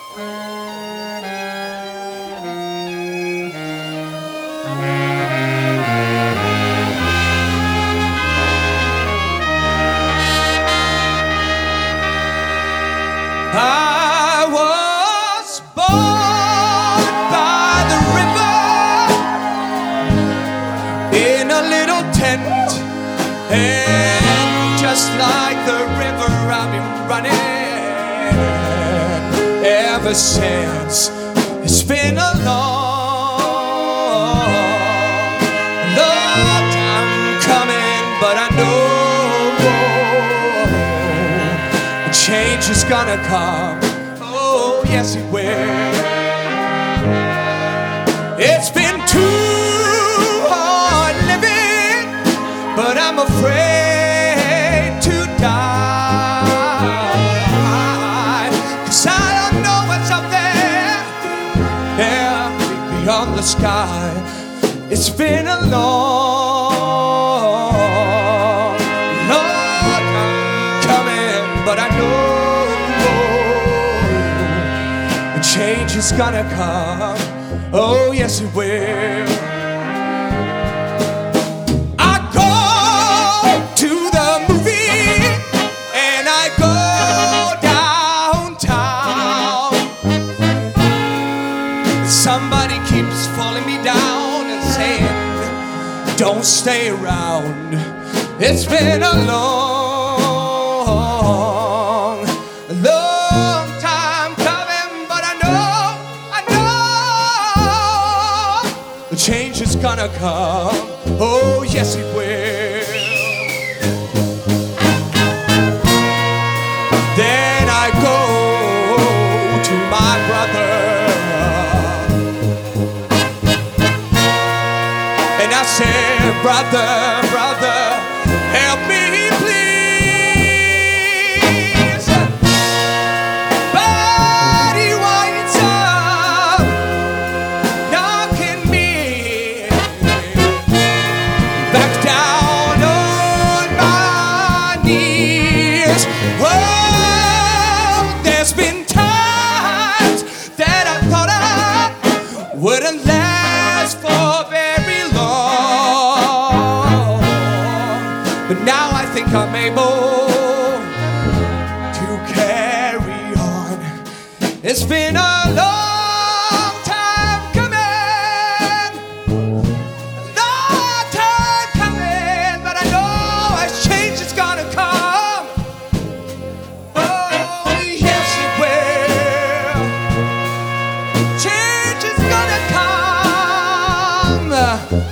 I was born by the river in a little tent, and just like the river I've been running ever since. It's been a long, long time coming, but I know change is gonna come. Oh, yes, it will. It's been too hard living, but I'm afraid to die, 'cause I don't know what's up there, there beyond the sky. It's been a long, long time coming, but I know change is gonna come. Oh, yes, it will. I go to the movie and I go downtown. Somebody keeps falling me down and saying, don't stay around. It's been a long, long time coming, but I know the change is gonna come. Oh, yes, it will. Then I go to my brother and I say, brother, brother, help me please. But he winds up knocking me back down on my knees. Oh, there's been times that I thought I wouldn't last for very long, but now I think I'm able to carry on. It's been a long time coming, long time coming, but I know a change is gonna come. Oh, yes, it will. Change is gonna come.